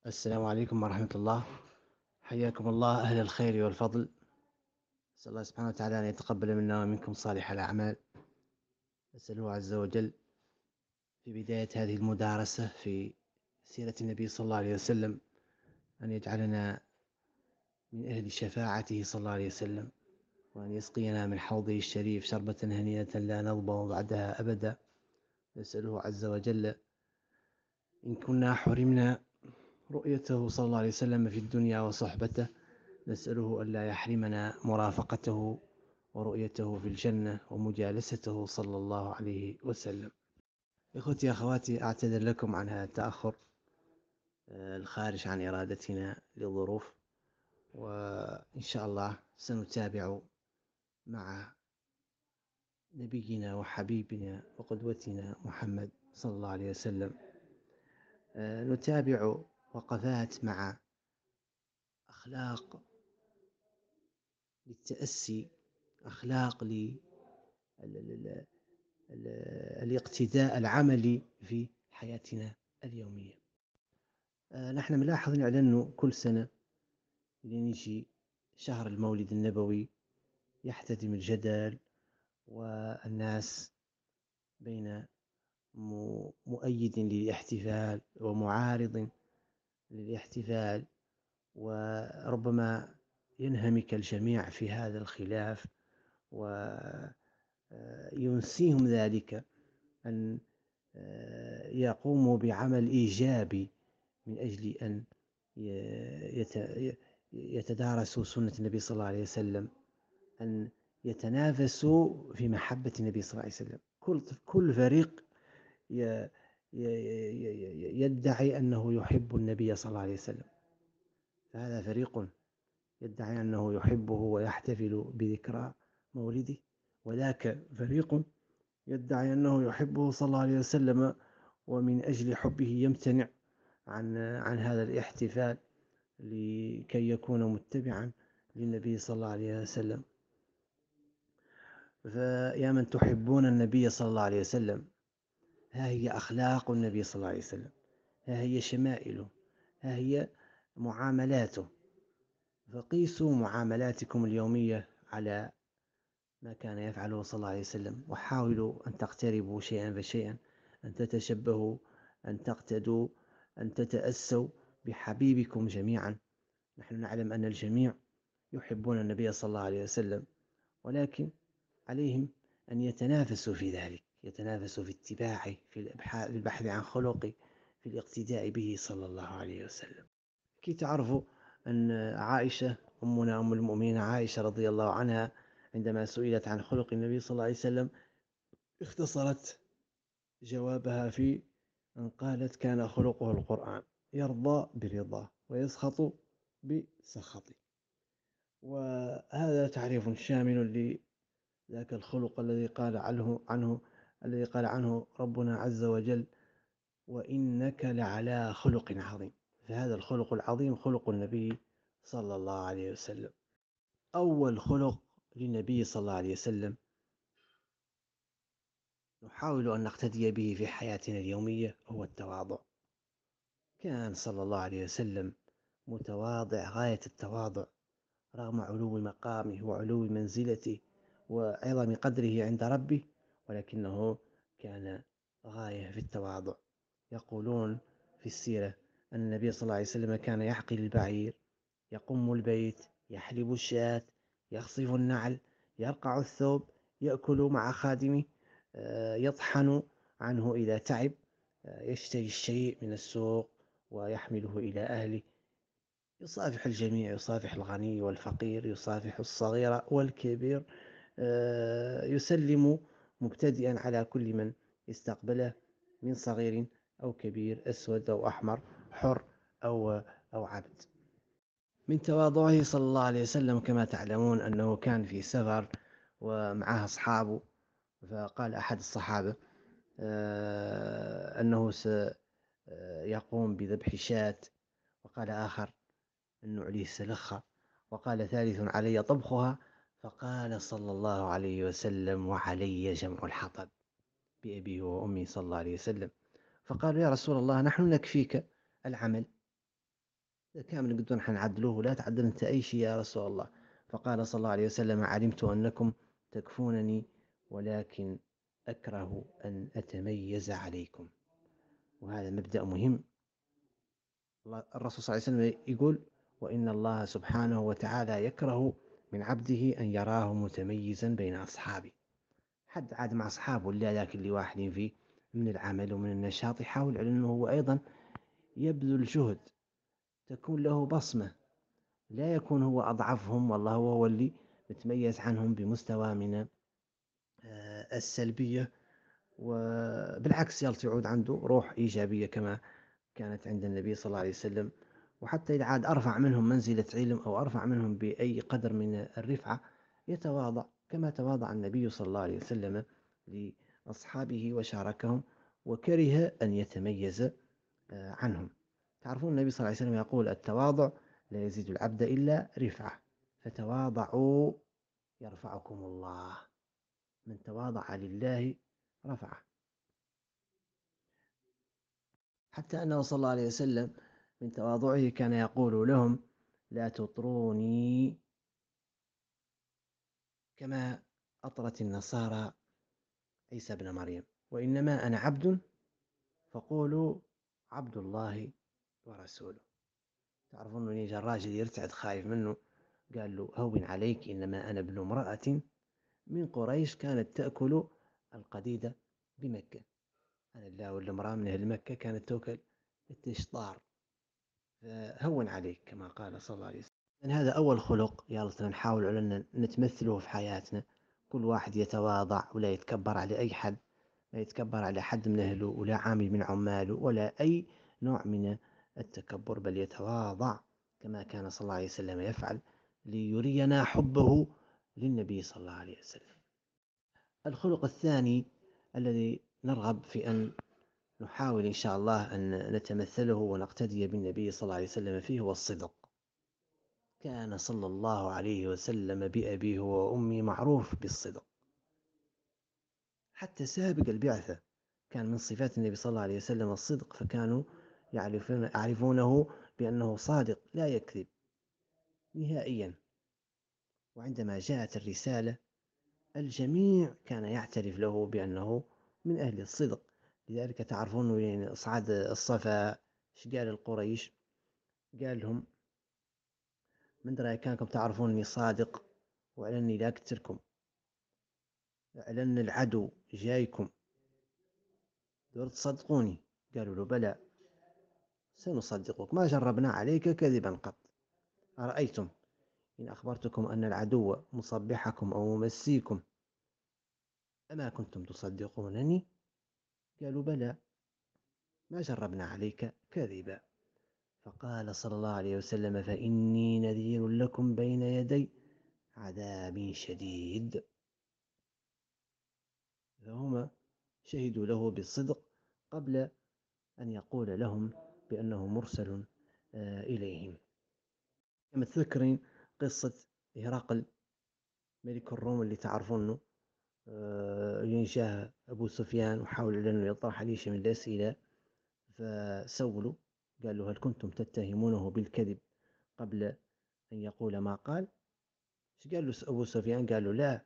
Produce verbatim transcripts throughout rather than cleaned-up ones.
السلام عليكم ورحمة الله. حياكم الله أهل الخير والفضل. أسأل الله سبحانه وتعالى أن يتقبل منا ومنكم صالح الأعمال. أسأله عز وجل في بداية هذه المدارسة في سيرة النبي صلى الله عليه وسلم أن يجعلنا من أهل شفاعته صلى الله عليه وسلم، وأن يسقينا من حوضه الشريف شربة هنيئة لا نظمأ بعدها أبدا. نسأله عز وجل إن كنا حرمنا رؤيته صلى الله عليه وسلم في الدنيا وصحبته، نسأله ألا يحرمنا مرافقته ورؤيته في الجنة ومجالسته صلى الله عليه وسلم. إخوتي أخواتي، أعتذر لكم عن هذا التأخر الخارج عن إرادتنا لظروف، وإن شاء الله سنتابع مع نبينا وحبيبنا وقدوتنا محمد صلى الله عليه وسلم. نتابع وقفات مع أخلاق للتأسي، أخلاق الاقتداء العملي في حياتنا اليومية. نحن ملاحظ أنه كل سنة لين يجي شهر المولد النبوي يحتدم الجدل، والناس بين مؤيد للاحتفال ومعارض للاحتفال، وربما ينهمك الجميع في هذا الخلاف، وينسيهم ذلك أن يقوموا بعمل إيجابي من أجل أن يتدارسوا سنة النبي صلى الله عليه وسلم، أن يتنافسوا في محبة النبي صلى الله عليه وسلم. كل كل فريق يدعي أنه يحب النبي صلى الله عليه وسلم، فهذا فريق يدعي أنه يحبه ويحتفل بذكرى مولده، وذاك فريق يدعي أنه يحبه صلى الله عليه وسلم ومن أجل حبه يمتنع عن عن هذا الاحتفال لكي يكون متبعا للنبي صلى الله عليه وسلم. فيا من تحبون النبي صلى الله عليه وسلم، ها هي أخلاق النبي صلى الله عليه وسلم، ها هي شمائله، ها هي معاملاته. فقيسوا معاملاتكم اليومية على ما كان يفعله صلى الله عليه وسلم، وحاولوا أن تقتربوا شيئا فشيئا، أن تتشبهوا، أن تقتدوا، أن تتأسوا بحبيبكم جميعا. نحن نعلم أن الجميع يحبون النبي صلى الله عليه وسلم، ولكن عليهم أن يتنافسوا في ذلك، يتنافسوا في اتباعه، في البحث عن خلقه، في الاقتداء به صلى الله عليه وسلم. كي تعرفوا أن عائشة أمنا أم المؤمنين عائشة رضي الله عنها عندما سئلت عن خلق النبي صلى الله عليه وسلم اختصرت جوابها في أن قالت: كان خلقه القرآن، يرضى برضاه ويسخط بسخطه. وهذا تعريف شامل لذاك الخلق الذي قال عنه عنه الذي قال عنه ربنا عز وجل: وإنك لعلى خلق عظيم. فهذا الخلق العظيم خلق النبي صلى الله عليه وسلم. أول خلق للنبي صلى الله عليه وسلم نحاول أن نقتدي به في حياتنا اليومية هو التواضع. كان صلى الله عليه وسلم متواضع غاية التواضع، رغم علو مقامه وعلو منزلته وعظم قدره عند ربه، ولكنه كان غاية في التواضع. يقولون في السيرة أن النبي صلى الله عليه وسلم كان يحقل البعير، يقم البيت، يحلب الشاة، يخصف النعل، يرقع الثوب، يأكل مع خادمه، يطحن عنه إذا تعب، يشتري الشيء من السوق ويحمله إلى أهله، يصافح الجميع، يصافح الغني والفقير، يصافح الصغير والكبير، يسلم مبتدئا على كل من استقبله من صغير أو كبير، أسود أو أحمر، حر أو أو عبد. من تواضعه صلى الله عليه وسلم كما تعلمون أنه كان في سفر ومعه أصحابه، فقال أحد الصحابة أنه سيقوم بذبح شاة، وقال آخر أنه عليه سلخة، وقال ثالث علي طبخها. فقال صلى الله عليه وسلم: وعلي جمع الحطب، بأبي وأمي صلى الله عليه وسلم. فقالوا: يا رسول الله، نحن نكفيك العمل، كامل قدون حنعدلوه، لا تعدل أنت أي شيء يا رسول الله. فقال صلى الله عليه وسلم: علمت أنكم تكفونني، ولكن أكره أن أتميز عليكم. وهذا مبدأ مهم. الرسول صلى الله عليه وسلم يقول: وإن الله سبحانه وتعالى يكره من عبده أن يراه متميزا بين أصحابه. حد عاد مع أصحابه اللي لكن اللي واحد فيه من العمل ومن النشاط يحاول على أنه هو أيضا يبذل جهد، تكون له بصمة، لا يكون هو أضعفهم والله هو اللي متميز عنهم بمستوى من آه، السلبية. وبالعكس يلت يعود عنده روح إيجابية كما كانت عند النبي صلى الله عليه وسلم. وحتى إذا عاد أرفع منهم منزلة علم أو أرفع منهم بأي قدر من الرفعة يتواضع كما تواضع النبي صلى الله عليه وسلم لأصحابه وشاركهم، وكره أن يتميز آه، عنهم. تعرفون النبي صلى الله عليه وسلم يقول: التواضع لا يزيد العبد إلا رفعة، فتواضعوا يرفعكم الله. من تواضع لله رفعه. حتى أنه صلى الله عليه وسلم من تواضعه كان يقول لهم: لا تطروني كما أطرت النصارى عيسى بن مريم، وإنما أنا عبد فقولوا عبد الله ورسوله. تعرفون أن يجي الراجل يرتعد خايف منه، قال له: هون عليك، إنما أنا ابن امرأة من قريش كانت تأكل القديدة بمكة. أنا الله ولا امرأة من أهل مكة كانت تأكل التشطار، فهون عليك كما قال صلى الله عليه وسلم. يعني هذا أول خلق يلا نحاول على أن نتمثله في حياتنا. كل واحد يتواضع ولا يتكبر على أي حد، لا يتكبر على حد من أهله ولا عامل من عماله ولا أي نوع من التكبر، بل يتواضع كما كان صلى الله عليه وسلم يفعل ليرينا حبه للنبي صلى الله عليه وسلم. الخلق الثاني الذي نرغب في أن نحاول إن شاء الله أن نتمثله ونقتدي بالنبي صلى الله عليه وسلم فيه هو الصدق. كان صلى الله عليه وسلم بأبيه وأمي معروف بالصدق، حتى سابق البعثة كان من صفات النبي صلى الله عليه وسلم الصدق، فكانوا يعرفون يعرفونه بأنه صادق لا يكذب نهائيا. وعندما جاءت الرسالة الجميع كان يعترف له بأنه من أهل الصدق. لذلك تعرفون يعني أصعد الصفا ايش قال القريش؟ قال لهم: من درى كانكم تعرفون اني صادق وعلى اني لا اقتلكم، على ان العدو جايكم، دور تصدقوني؟ قالوا له: بلى سنصدقك، ما جربنا عليك كذبا قط. أرأيتم إن أخبرتكم أن العدو مصبحكم أو ممسيكم أما كنتم تصدقونني؟ قالوا: بلى ما جربنا عليك كذبا. فقال صلى الله عليه وسلم: فإني نذير لكم بين يدي عذاب شديد. فهم شهدوا له بالصدق قبل أن يقول لهم بأنه مرسل إليهم. كما تذكرين قصة هرقل ملك الروم اللي تعرفونه، ينشاه أبو سفيان وحاول أنه يطرح عليه شيء من الأسئلة، فسولوا قال له: هل كنتم تتهمونه بالكذب قبل أن يقول ما قال؟ ايش قال له أبو سفيان؟ قال له: لا،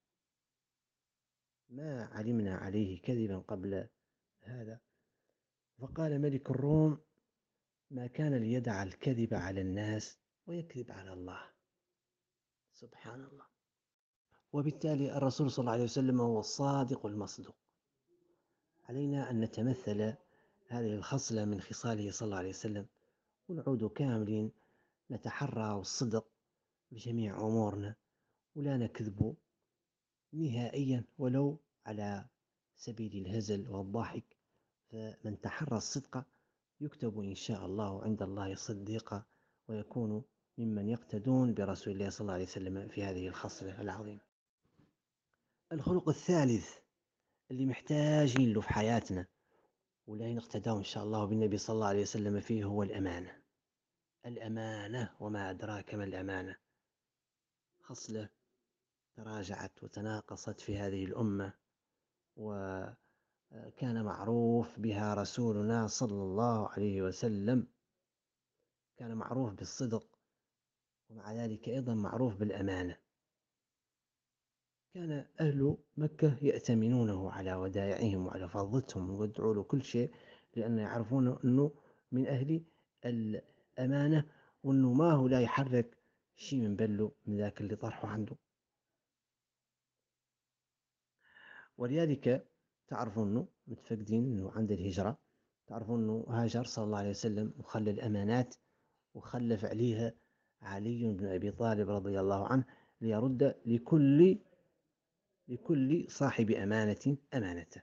ما علمنا عليه كذبا قبل هذا. فقال ملك الروم: ما كان ليدع الكذب على الناس ويكذب على الله. سبحان الله. وبالتالي الرسول صلى الله عليه وسلم هو الصادق المصدوق. علينا أن نتمثل هذه الخصلة من خصاله صلى الله عليه وسلم، ونعود كاملين نتحرى الصدق بجميع أمورنا، ولا نكذب نهائيا ولو على سبيل الهزل والضحك. فمن تحرى الصدق يكتب إن شاء الله عند الله صديقا، ويكون ممن يقتدون برسول الله صلى الله عليه وسلم في هذه الخصلة العظيمة. الخلق الثالث اللي محتاجين له في حياتنا ولا نقتداه إن شاء الله بالنبي صلى الله عليه وسلم فيه هو الأمانة. الأمانة، وما أدراك ما الأمانة. خصلة تراجعت وتناقصت في هذه الأمة، وكان معروف بها رسولنا صلى الله عليه وسلم. كان معروف بالصدق، ومع ذلك أيضا معروف بالأمانة. كان أهل مكة يأتمنونه على ودائعهم وعلى فضتهم ويدعوا له كل شيء، لأن يعرفون أنه من أهل الأمانة، وأنه ما هو لا يحرك شيء من بله من ذاك اللي طرحه عنده. ولذلك تعرفون أنه متفقدين أنه عند الهجرة، تعرفون أنه هاجر صلى الله عليه وسلم وخلى الأمانات وخلف عليها علي بن أبي طالب رضي الله عنه ليرد لكل لكل صاحب أمانة أمانته،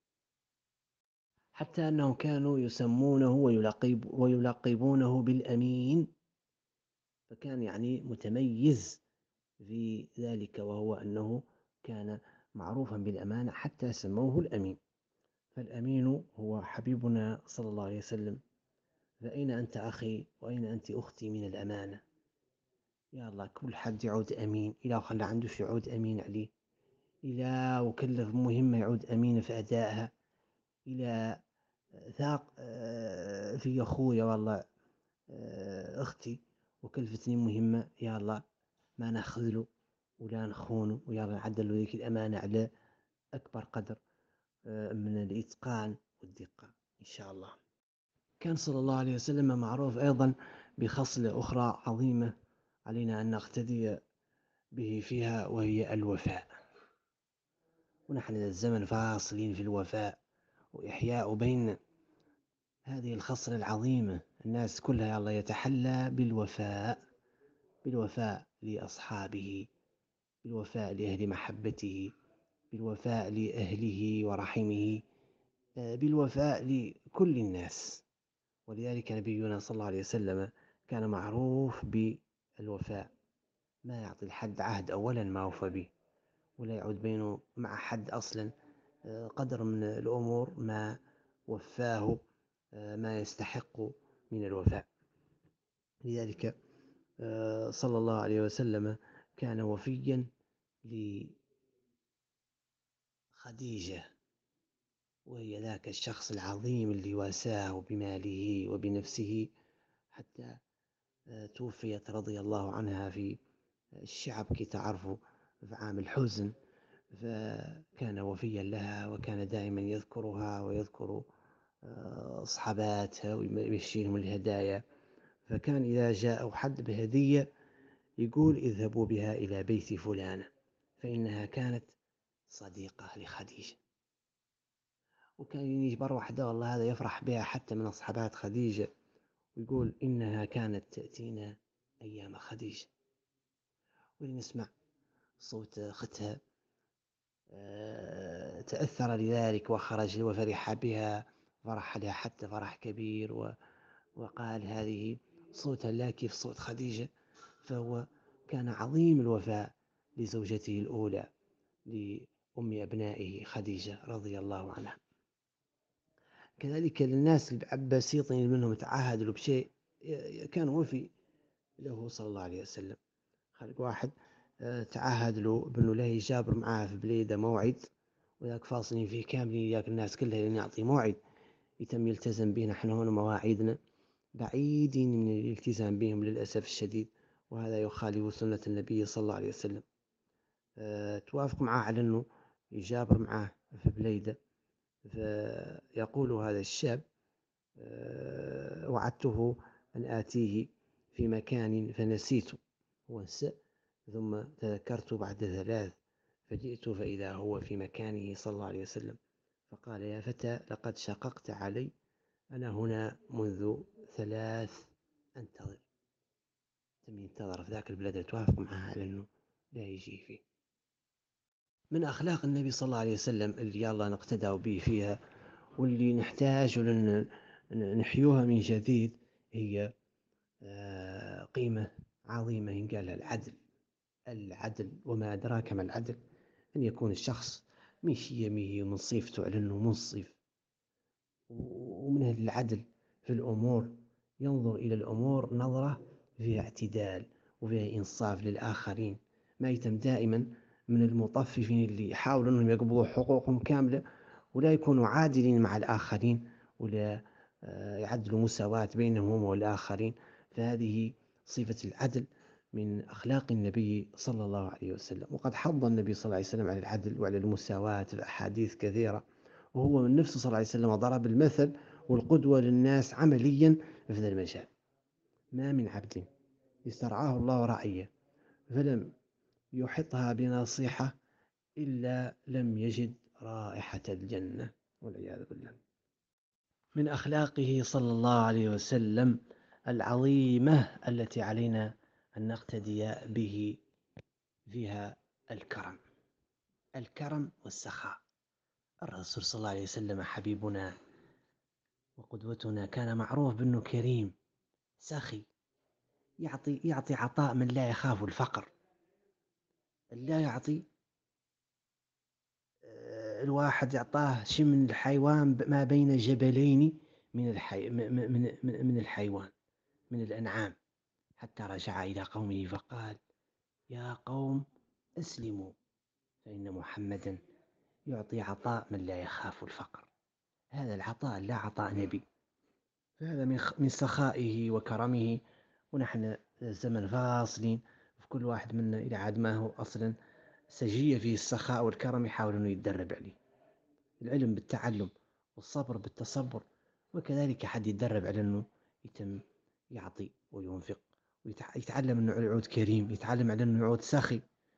حتى أنهم كانوا يسمونه ويلقب ويلقبونه بالأمين، فكان يعني متميز في ذلك، وهو أنه كان معروفا بالأمانة حتى سموه الأمين. فالأمين هو حبيبنا صلى الله عليه وسلم. فأين أنت أخي وأين أنت أختي من الأمانة؟ يا الله كل حد يعود أمين، إلى خلى عنده يعود أمين عليه، إلى وكلف مهمة يعود أمين في أدائها، إلى ثاق في أخويا والله أختي وكلفتني مهمة، يا الله ما نخذله ولا نخونه، ويا الله نعدل ذيك الأمانة على أكبر قدر من الإتقان والدقة إن شاء الله. كان صلى الله عليه وسلم معروف أيضا بخصلة أخرى عظيمة علينا أن نقتدي به فيها، وهي الوفاء. ونحن الزمن فاصلين في الوفاء وإحياء بين هذه الخصلة العظيمة. الناس كلها الله يتحلى بالوفاء، بالوفاء لأصحابه، بالوفاء لأهل محبته، بالوفاء لأهله ورحمه، بالوفاء لكل الناس. ولذلك نبينا صلى الله عليه وسلم كان معروف بالوفاء، ما يعطي الحد عهد أولا ما وفى به، ولا يعود بينه مع حد أصلا قدر من الأمور ما وفاه ما يستحق من الوفاء. لذلك صلى الله عليه وسلم كان وفيا لخديجة، وهي ذاك الشخص العظيم اللي واساه بماله وبنفسه حتى توفيت رضي الله عنها في الشعب كي تعرفوا في عام الحزن. فكان وفيا لها، وكان دائما يذكرها ويذكر أصحاباتها ويمشيهم الهدايا. فكان إذا جاء حد بهدية يقول اذهبوا بها إلى بيت فلانة فإنها كانت صديقة لخديجة. وكان يجبر واحدة والله هذا يفرح بها حتى من أصحابات خديجة، ويقول إنها كانت تأتينا أيام خديجة. ونسمع صوت أختها تأثر لذلك وخرج وفرح بها، فرح لها حتى فرح كبير، وقال هذه صوتها لا كيف صوت خديجة. فهو كان عظيم الوفاء لزوجته الأولى، لأم أبنائه خديجة رضي الله عنها. كذلك للناس البسيطين منهم تعاهدوا بشيء كان وفي له صلى الله عليه وسلم. خلق واحد تعاهد له بأنه لا يجابر معاه في بليدة موعد، وذاك فاصلين فيه كاملين، ياك الناس كلها لن يعطي موعد يتم يلتزم به. نحن هنا مواعيدنا بعيدين من الالتزام بهم للأسف الشديد، وهذا يخالف سنة النبي صلى الله عليه وسلم. أه توافق معه على أنه يجابر معه في بليدة، فيقول هذا الشاب أه وعدته أن آتيه في مكان فنسيته ونسى، ثم تذكرت بعد ثلاث فجئت فإذا هو في مكانه صلى الله عليه وسلم، فقال يا فتى لقد شققت علي، أنا هنا منذ ثلاث أنتظر. تم ينتظر في ذاك البلد توافق معها على أنه لا يجي فيه. من أخلاق النبي صلى الله عليه وسلم اللي يلا نقتدى به فيها، واللي نحتاج نحيوها من جديد، هي قيمة عظيمة ينقال العدل. العدل وما أدراك ما العدل، أن يكون الشخص من شيمه ومن صفته على أنه منصف، ومن أهل العدل في الأمور، ينظر إلى الأمور نظرة فيها اعتدال وفيها إنصاف للآخرين، ما يتم دائما من المطففين اللي يحاولوا أنهم يقبضوا حقوقهم كاملة ولا يكونوا عادلين مع الآخرين، ولا يعدلوا مساواة بينهم والآخرين. فهذه صفة العدل من أخلاق النبي صلى الله عليه وسلم. وقد حض النبي صلى الله عليه وسلم على العدل وعلى المساواة في أحاديث كثيرة، وهو من نفسه صلى الله عليه وسلم ضرب المثل والقدوة للناس عمليا في هذا المجال. ما من عبد استرعاه الله رعية فلم يحطها بنصيحة إلا لم يجد رائحة الجنة والعياذ بالله. من أخلاقه صلى الله عليه وسلم العظيمة التي علينا أن نقتدي به فيها الكرم، الكرم والسخاء. الرسول صلى الله عليه وسلم حبيبنا وقدوتنا كان معروف بأنه كريم سخي، يعطي يعطي عطاء من لا يخاف الفقر، لا يعطي الواحد يعطاه شيء من الحيوان ما بين جبلين من الحي من من من الحيوان من الأنعام، حتى رجع إلى قومه فقال: يا قوم أسلموا فإن محمدا يعطي عطاء من لا يخاف الفقر. هذا العطاء لا عطاء نبي، فهذا من من سخائه وكرمه. ونحن زمن فاصلين، في كل واحد منا إلى عاد ما هو أصلا سجية فيه السخاء والكرم يحاول أنه يتدرب عليه. العلم بالتعلم والصبر بالتصبر، وكذلك حد يتدرب على أنه يتم يعطي وينفق ويتعلم أنه يعود كريم، يتعلم على أنه يعود سخي.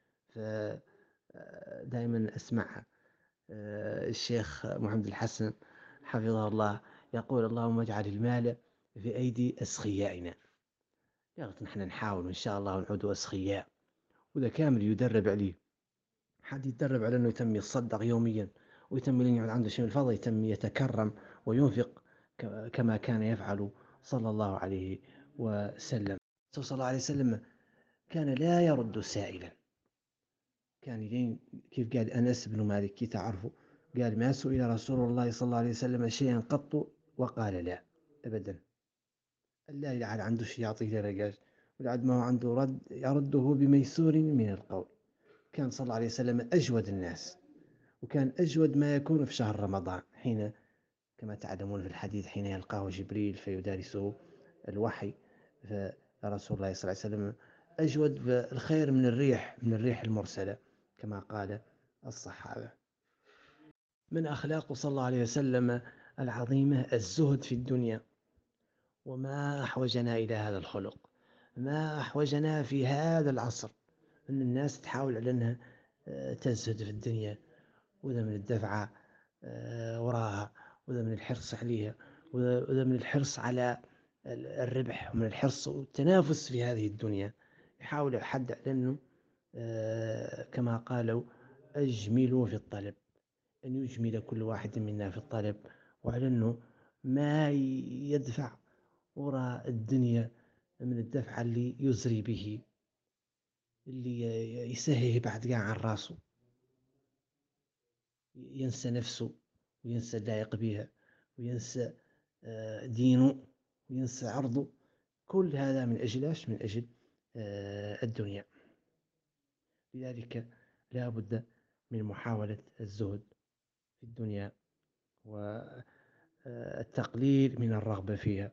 فدائما أسمع الشيخ محمد الحسن حفظه الله يقول: اللهم اجعل المال في أيدي أسخيائنا. يا نحن نحاول إن شاء الله نعود أسخياء، وإذا كامل يدرب عليه، حد يتدرب على أنه يتم يتصدق يوميا، ويتم لين يعود عنده شيء من الفضل يتم يتكرم وينفق كما كان يفعل صلى الله عليه وسلم. صلى الله عليه وسلم كان لا يرد سائلا. كان لين كيف قال أنس بن مالك كي تعرفوا، قال: ما سئل رسول الله صلى الله عليه وسلم شيئا قط وقال لا أبدا. لا يعد عنده شيء يعطيه لرجاج، ولعد ما هو عنده رد يرده بميسور من القول. كان صلى الله عليه وسلم أجود الناس، وكان أجود ما يكون في شهر رمضان، حين كما تعلمون في الحديث حين يلقاه جبريل فيدارسه الوحي. فرسول الله صلى الله عليه وسلم أجود بالخير من الريح من الريح المرسلة كما قال الصحابة. من أخلاقه صلى الله عليه وسلم العظيمة الزهد في الدنيا. وما أحوجنا إلى هذا الخلق، ما أحوجنا في هذا العصر أن الناس تحاول على أنها تزهد في الدنيا، وذا من الدفعة وراها، وذا من الحرص عليها، وذا من الحرص على الربح، ومن الحرص والتنافس في هذه الدنيا. يحاول حد على أنه كما قالوا: أجملوا في الطلب، أن يجمل كل واحد منا في الطلب، وعلى أنه ما يدفع وراء الدنيا من الدفع اللي يزري به، اللي يسهيه بعد قاع عن راسه، ينسى نفسه وينسى اللايق بها وينسى دينه وينسى عرضه. كل هذا من أجل من أجل الدنيا. لذلك لا بد من محاولة الزهد في الدنيا والتقليل من الرغبة فيها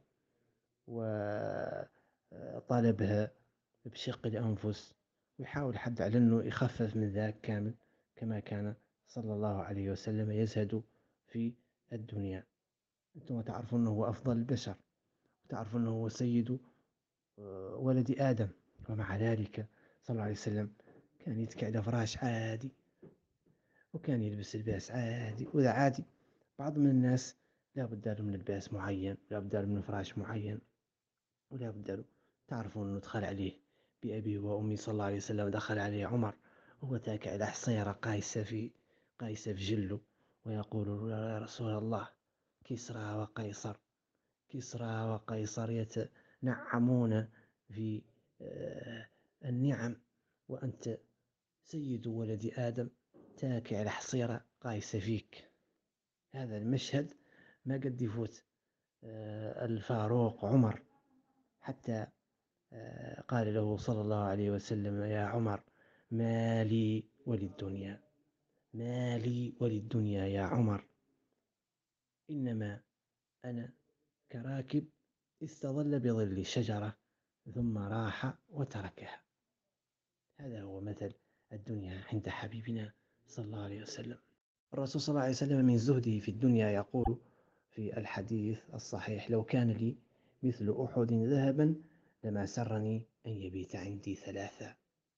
وطلبها بشق الأنفس، ويحاول حد على أنه يخفف من ذاك كامل، كما كان صلى الله عليه وسلم يزهد في الدنيا. أنتم تعرفون أنه هو أفضل البشر، وتعرفون أنه هو سيد ولد آدم، ومع ذلك صلى الله عليه وسلم كان يتكئ على فراش عادي، وكان يلبس لباس عادي. وإذا عادي بعض من الناس لا بد له من لباس معين، لا بد له من فراش معين، ولا بد له. تعرفون أنه دخل عليه بأبي وأمي صلى الله عليه وسلم، دخل عليه عمر وهو تاكئ على حصيرة قايسة في قايسة في جله، ويقول: يا رسول الله، كسرى وقيصر كسرى وقيصر يتنعمون في النعم، وأنت سيد ولد آدم تاكئ على حصيرة قايسة فيك. هذا المشهد ما قد يفوت الفاروق عمر، حتى قال له صلى الله عليه وسلم: يا عمر، ما لي وللدنيا ما لي وللدنيا يا عمر، إنما أنا كراكب استظل بظل شجرة ثم راح وتركها. هذا هو مثل الدنيا عند حبيبنا صلى الله عليه وسلم. الرسول صلى الله عليه وسلم من زهده في الدنيا يقول في الحديث الصحيح: لو كان لي مثل أحد ذهبا لما سرني أن يبيت عندي ثلاثة.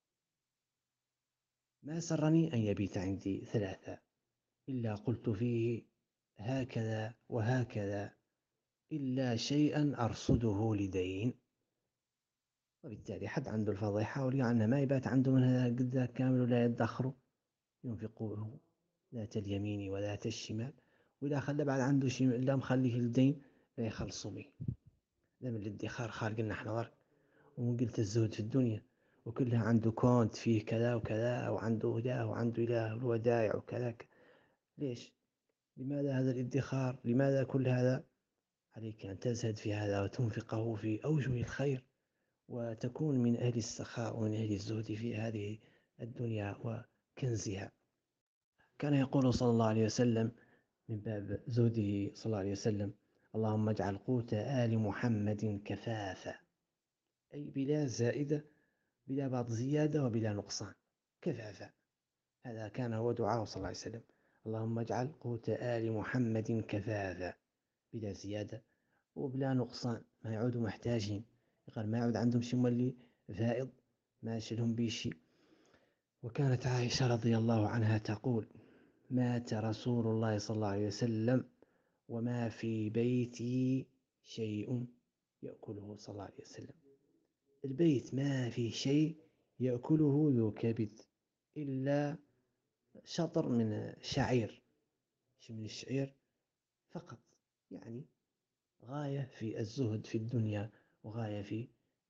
ما سرني أن يبيت عندي ثلاثة إلا قلت فيه هكذا وهكذا إلا شيئا أرصده لدين. وبالتالي حد عنده الفضيحة ولي عنه ما يبات عنده من هذا قد كامل ولا يدخره، ينفقه ذات اليمين وذات الشمال، وإذا خلى بعد عنده شيء إلا مخليه الدين لا يخلصوا به. لا من الادخار خارج نحن ضرب، ومن قلت الزهد في الدنيا وكلها عنده كونت فيه كذا وكذا، وعنده إله وعنده إله الودائع وكذا. ليش؟ لماذا هذا الادخار؟ لماذا كل هذا؟ عليك أن تزهد في هذا وتنفقه في أوجه الخير، وتكون من أهل السخاء ومن أهل الزهد في هذه الدنيا وكنزها. كان يقول صلى الله عليه وسلم من باب زهده صلى الله عليه وسلم: اللهم اجعل قوت آل محمد كفافا، أي بلا زائدة، بلا بعض زيادة وبلا نقصان، كفافا. هذا كان هو دعاءه صلى الله عليه وسلم: اللهم اجعل قوت آل محمد كفافا، بلا زيادة وبلا نقصان، ما يعودوا محتاجين، قال ما يعود عندهم شي مولي فائض ما يشلهم بشي. وكانت عائشة رضي الله عنها تقول: مات رسول الله صلى الله عليه وسلم وما في بيتي شيء يأكله صلى الله عليه وسلم. البيت ما في شيء يأكله ذو كبد إلا شطر من شعير، من الشعير فقط. يعني غاية في الزهد في الدنيا، وغاية في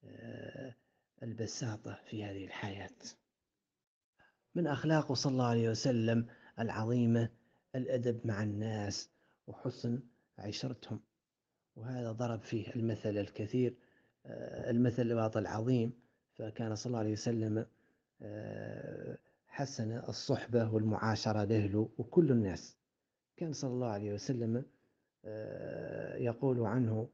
البساطة في هذه الحياة. من أخلاقه صلى الله عليه وسلم العظيمة الأدب مع الناس وحسن عشرتهم، وهذا ضرب فيه المثل الكثير، المثل الواطي العظيم. فكان صلى الله عليه وسلم حسن الصحبة والمعاشرة لأهله وكل الناس. كان صلى الله عليه وسلم يقول عنه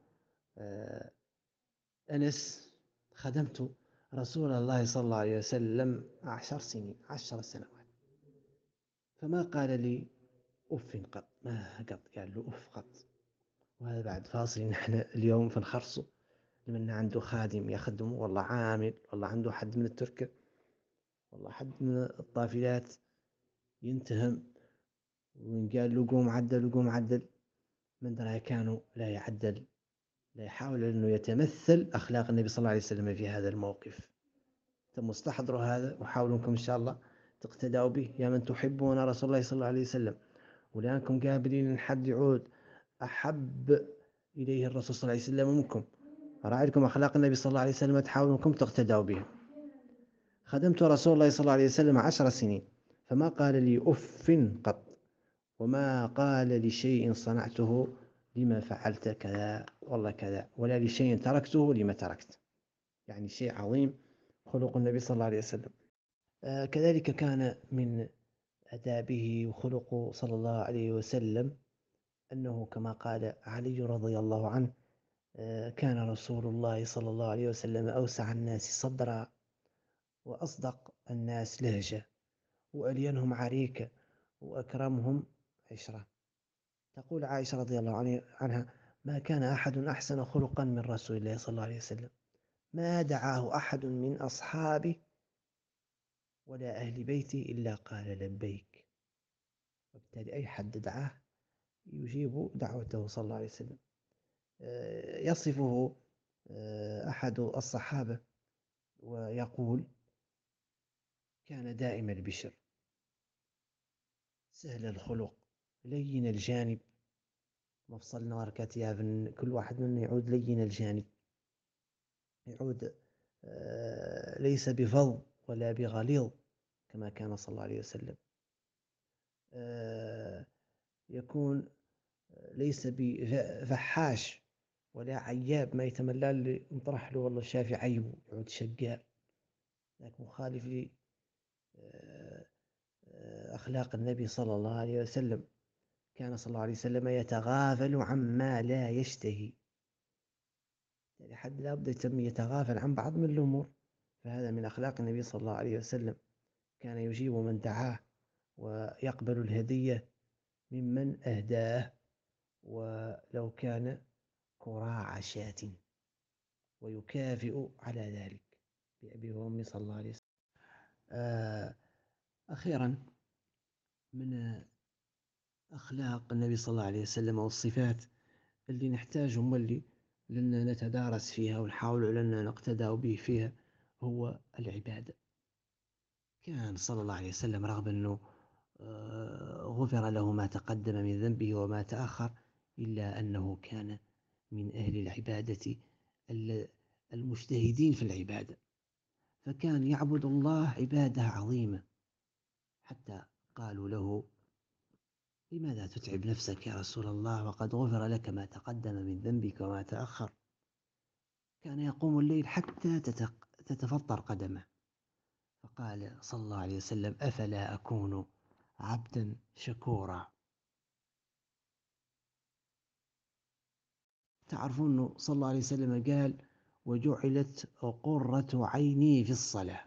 أنس: خدمت رسول الله صلى الله عليه وسلم عشر سنين عشر سنوات فما قال لي أف قط، ما قط قال له أف قط. وهذا بعد فاصل نحن اليوم في الخرصو لمن عنده خادم يخدمه، والله عامل، والله عنده حد من التركة، والله حد من الطافلات ينتهم وقال له قوم عدل وقوم عدل، من درى كانوا لا يعدل، لا يحاول أنه يتمثل أخلاق النبي صلى الله عليه وسلم في هذا الموقف. ثم استحضروا هذا وحاولوا أنكم إن شاء الله تقتدوا به يا من تحبون رسول الله صلى الله عليه وسلم، ولأنكم قابلين أن حد يعود أحب إليه الرسول صلى الله عليه وسلم منكم، راعيكم أخلاق النبي صلى الله عليه وسلم تحاولوا أنكم تقتدوا به. خدمت رسول الله صلى الله عليه وسلم عشر سنين فما قال لي أف قط، وما قال لشيء صنعته لما فعلت كذا والله كذا، ولا لشيء تركته لما تركت. يعني شيء عظيم خلق النبي صلى الله عليه وسلم. آه كذلك كان من أدابه وخلقه صلى الله عليه وسلم أنه كما قال علي رضي الله عنه: آه كان رسول الله صلى الله عليه وسلم أوسع الناس صدرا وأصدق الناس لهجة وألينهم عريكة وأكرمهم عشرة. تقول عائشة رضي الله عنها: ما كان أحد أحسن خلقا من رسول الله صلى الله عليه وسلم، ما دعاه أحد من أصحابه ولا أهل بيتي إلا قال لبيك. وبالتالي أي حد دعاه يجيب دعوته صلى الله عليه وسلم. يصفه أحد الصحابة ويقول: كان دائم البشر سهل الخلق لين الجانب، مفصل نار كتياف، كل واحد منا يعود لين الجانب، يعود ليس بفظ ولا بغليظ كما كان صلى الله عليه وسلم، يكون ليس بفحاش ولا عياب ما يتملى اللي نطرح له والله شافي عيب يعود شقال، لكن مخالف لأخلاق النبي صلى الله عليه وسلم. كان صلى الله عليه وسلم يتغافل عما لا يشتهي، يعني حد لابد يتم يتغافل عن بعض من الأمور. فهذا من أخلاق النبي صلى الله عليه وسلم، كان يجيب من دعاه ويقبل الهدية ممن أهداه، ولو كان كراع شاة، ويكافئ على ذلك بأبي وأمي صلى الله عليه وسلم. آه، أخيرا، من أخلاق النبي صلى الله عليه وسلم والصفات اللي نحتاجهم واللي لنا نتدارس فيها ونحاول لنا نقتدى به فيها هو العبادة. كان صلى الله عليه وسلم رغم أنه آه، غفر له ما تقدم من ذنبه وما تأخر، إلا أنه كان من أهل العبادة المجتهدين في العبادة، فكان يعبد الله عبادة عظيمة، حتى قالوا له: لماذا تتعب نفسك يا رسول الله وقد غفر لك ما تقدم من ذنبك وما تأخر؟ كان يقوم الليل حتى تتفطر قدمه، فقال صلى الله عليه وسلم: أفلا أكون عبدا شكورا. تعرفون صلى الله عليه وسلم قال: وجعلت قرة عيني في الصلاة.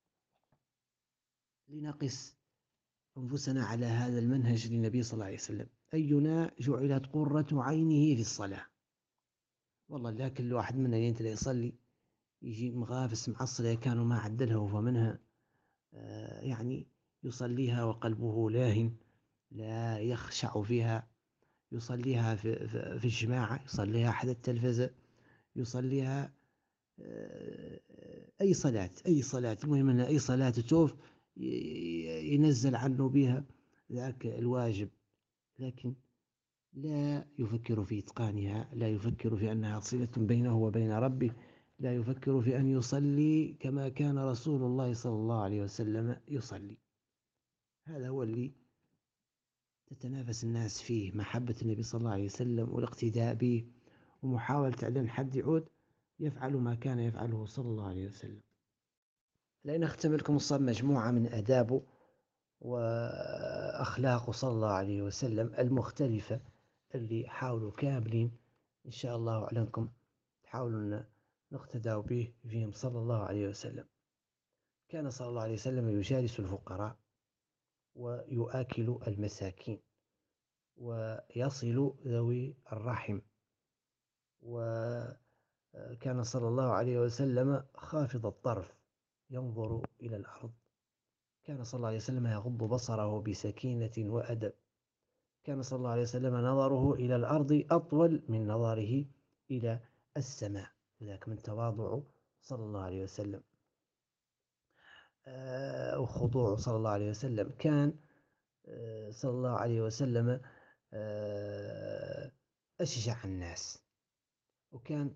لنقس أنفسنا على هذا المنهج للنبي صلى الله عليه وسلم. أينا جعلت قرة عينه في الصلاة؟ والله لا كل واحد منا ينتهي يصلي يجي مغافس معصلة كانوا ما عدلها، فمنها آه يعني يصليها وقلبه لاهٍ لا يخشع فيها، يصليها في, في, في الجماعة، يصليها حتى التلفزة، يصليها آه أي صلاة أي صلاة المهم أن أي صلاة تشوف ينزل عنه بها ذاك الواجب، لكن لا يفكر في إتقانها، لا يفكر في أنها صلة بينه وبين ربه، لا يفكر في أن يصلي كما كان رسول الله صلى الله عليه وسلم يصلي. هذا هو اللي تتنافس الناس فيه، محبة النبي صلى الله عليه وسلم والاقتداء به، ومحاولة أن حد يعود يفعل ما كان يفعله صلى الله عليه وسلم. لأن أختم لكم الصب مجموعة من أدابه وأخلاقه صلى الله عليه وسلم المختلفة، اللي حاولوا كاملين إن شاء الله أعلنكم تحاولوا نقتدى به فيهم صلى الله عليه وسلم. كان صلى الله عليه وسلم يجالس الفقراء ويؤكل المساكين ويصل ذوي الرحم، وكان صلى الله عليه وسلم خافض الطرف ينظر إلى الأرض. كان صلى الله عليه وسلم يغض بصره بسكينة وأدب. كان صلى الله عليه وسلم نظره إلى الأرض أطول من نظره إلى السماء، وذلك من تواضع صلى الله عليه وسلم وخضوع صلى الله عليه وسلم. كان صلى الله عليه وسلم أشجع الناس، وكان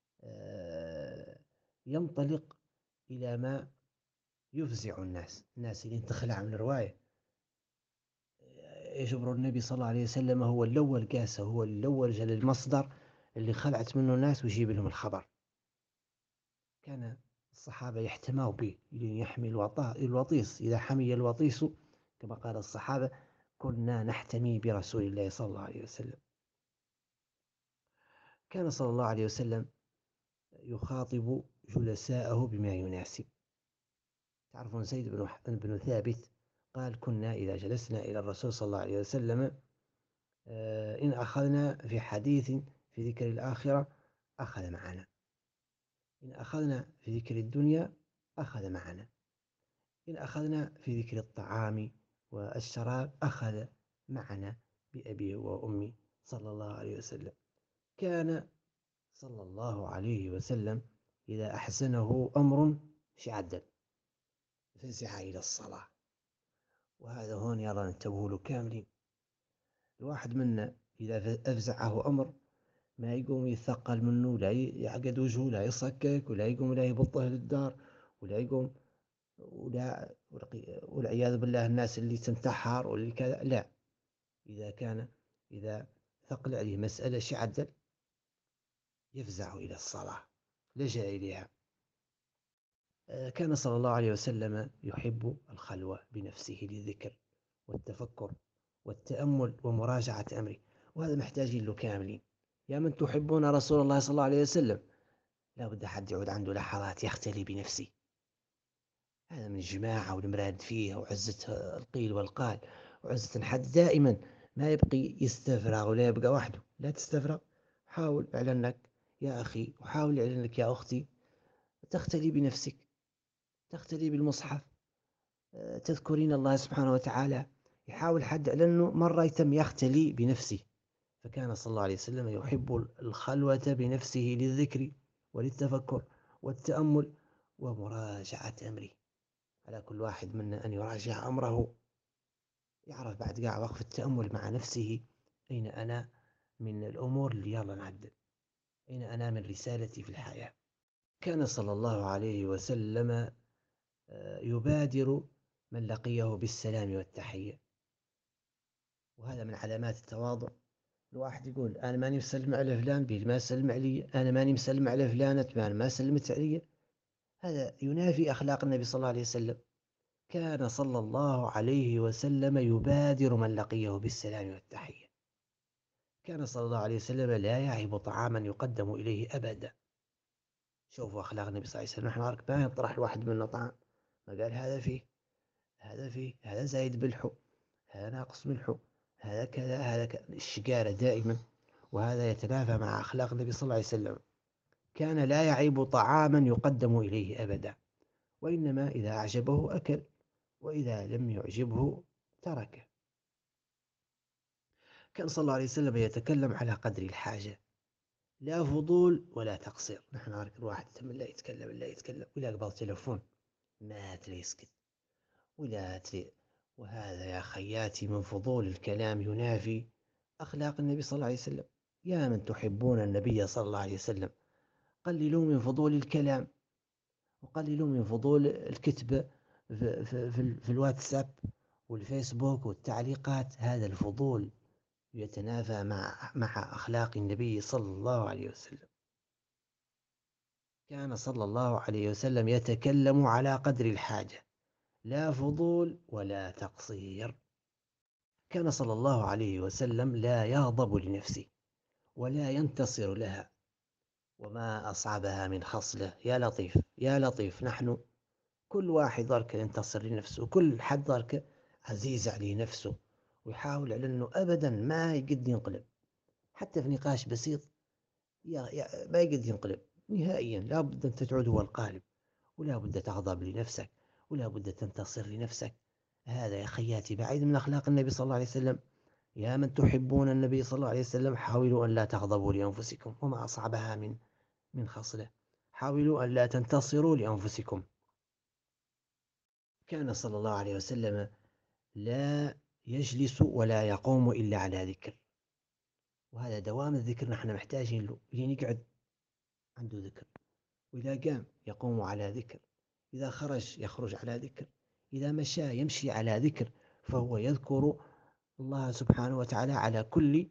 ينطلق إلى ما يفزع الناس الناس اللي تخلع من الرواية يجبر النبي صلى الله عليه وسلم هو الأول قاسه، هو الأول جل المصدر اللي خلعت منه الناس ويجيب لهم الخبر. كان الصحابة يحتموا به يحمي الوطيس، إذا حمي الوطيس كما قال الصحابة كنا نحتمي برسول الله صلى الله عليه وسلم. كان صلى الله عليه وسلم يخاطب جلساءه بما يناسب. تعرفون زيد بن ثابت قال: كنا إذا جلسنا إلى الرسول صلى الله عليه وسلم إن أخذنا في حديث في ذكر الآخرة أخذ معنا، إن أخذنا في ذكر الدنيا أخذ معنا، إن أخذنا في ذكر الطعام والشراب أخذ معنا بأبي وأمي صلى الله عليه وسلم. كان صلى الله عليه وسلم إذا أحسنه أمر شعدل فزع إلى الصلاة. وهذا هون يرى انتبهوا له كاملين. الواحد منا إذا أفزعه أمر ما يقوم يثقل منه، لا يعقد وجهه، لا يصكك، ولا يقوم لا يبطه للدار، ولا يقوم ولا والعياذ بالله الناس اللي تنتحر واللي كذا. لا، إذا كان إذا ثقل عليه مسألة شعدل يفزع إلى الصلاة، لجأ إليها. كان صلى الله عليه وسلم يحب الخلوة بنفسه للذكر والتفكر والتأمل ومراجعة أمره، وهذا محتاجين له كاملين. يا من تحبون رسول الله صلى الله عليه وسلم لا بد حد يعود عنده لحظات يختلي بنفسه. هذا من الجماعة والمراد فيه وعزة القيل والقال وعزة الحد دائما ما يبقي يستفرغ ولا يبقى وحده. لا تستفرغ، حاول فعلا لك يا أخي، وحاول فعلا لك يا أختي تختلي بنفسك، تختلي بالمصحف، آه، تذكرين الله سبحانه وتعالى. يحاول حد لأنه مرة يتم يختلي بنفسه. فكان صلى الله عليه وسلم يحب الخلوة بنفسه للذكر وللتفكر والتأمل ومراجعة أمره. على كل واحد منا أن يراجع أمره، يعرف بعد قاع وقف التأمل مع نفسه: أين أنا من الأمور اللي يلا نعدل؟ أين أنا من رسالتي في الحياة؟ كان صلى الله عليه وسلم يبادر من لقيه بالسلام والتحية، وهذا من علامات التواضع. الواحد يقول أنا ماني مسلم على فلان بيل ما سلم علي، أنا ماني مسلم على فلانة بيل ما سلمت علي. هذا ينافي أخلاق النبي صلى الله عليه وسلم. كان صلى الله عليه وسلم يبادر من لقيه بالسلام والتحية. كان صلى الله عليه وسلم لا يعيب طعاما يقدم إليه أبدا. شوفوا أخلاق النبي صلى الله عليه وسلم. نحن ما يطرح الواحد منا طعام ما قال هذا فيه، هذا فيه، هذا زايد بالحب، هذا ناقص بالحب، هذا كذا، هذا كذا. الشجارة دائما، وهذا يتنافى مع أخلاق النبي صلى الله عليه وسلم. كان لا يعيب طعاما يقدم إليه أبدا، وإنما إذا أعجبه أكل، وإذا لم يعجبه تركه. كان صلى الله عليه وسلم يتكلم على قدر الحاجة، لا فضول ولا تقصير. نحن نعرف الواحد تم لا يتكلم لا يتكلم ولا قبل تلفون ما تري يسكت ولا تري. وهذا يا خياتي من فضول الكلام ينافي أخلاق النبي صلى الله عليه وسلم. يا من تحبون النبي صلى الله عليه وسلم، قللوا من فضول الكلام، وقللوا من فضول الكتب في, في, في, في الواتساب والفيسبوك والتعليقات. هذا الفضول يتنافى مع مع أخلاق النبي صلى الله عليه وسلم. كان صلى الله عليه وسلم يتكلم على قدر الحاجة، لا فضول ولا تقصير. كان صلى الله عليه وسلم لا يغضب لنفسه ولا ينتصر لها، وما أصعبها من خصله. يا لطيف يا لطيف، نحن كل واحد ذلك ينتصر لنفسه، وكل حد ذلك عزيز عليه نفسه، ويحاول على أنه أبدا ما يقد ينقلب. حتى في نقاش بسيط ما يقد ينقلب نهائيا. لا بد أن تعود هو القالب، ولا بد تغضب لنفسك، ولا بد تنتصر لنفسك. هذا يا خياتي بعيد من أخلاق النبي صلى الله عليه وسلم. يا من تحبون النبي صلى الله عليه وسلم، حاولوا أن لا تغضبوا لأنفسكم، وما أصعبها من من خصله. حاولوا أن لا تنتصروا لأنفسكم. كان صلى الله عليه وسلم لا يجلس ولا يقوم إلا على ذكر، وهذا دوام الذكر نحن محتاجين له. لين يقعد عنده ذكر، وإذا قام يقوم على ذكر، إذا خرج يخرج على ذكر، إذا مشى يمشي على ذكر. فهو يذكر الله سبحانه وتعالى على كل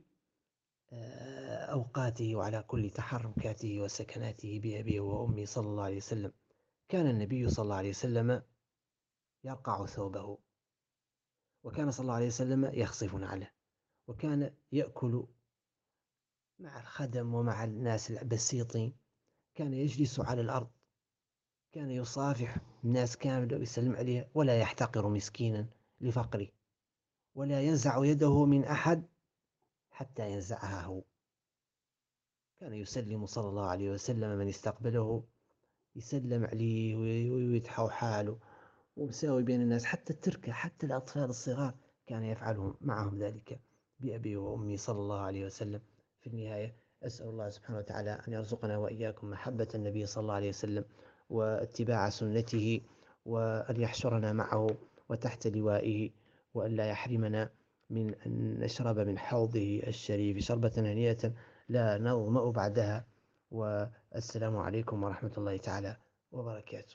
أوقاته وعلى كل تحركاته وسكناته بأبيه وأمي صلى الله عليه وسلم. كان النبي صلى الله عليه وسلم يرقع ثوبه، وكان صلى الله عليه وسلم يخصف نعله، وكان يأكل مع الخدم ومع الناس البسيطين. كان يجلس على الأرض، كان يصافح الناس كامل ويسلم عليه، ولا يحتقر مسكينا لفقره، ولا ينزع يده من أحد حتى ينزعها هو. كان يسلم صلى الله عليه وسلم من استقبله، يسلم عليه ويتحو حاله ومساوي بين الناس. حتى التركة، حتى الأطفال الصغار كان يفعلهم معهم ذلك بأبي وأمي صلى الله عليه وسلم. في النهاية أسأل الله سبحانه وتعالى أن يرزقنا وإياكم محبة النبي صلى الله عليه وسلم واتباع سنته، وأن يحشرنا معه وتحت لوائه، وأن لا يحرمنا من أن نشرب من حوضه الشريف شربة هنيئة لا نظمأ بعدها. والسلام عليكم ورحمة الله تعالى وبركاته.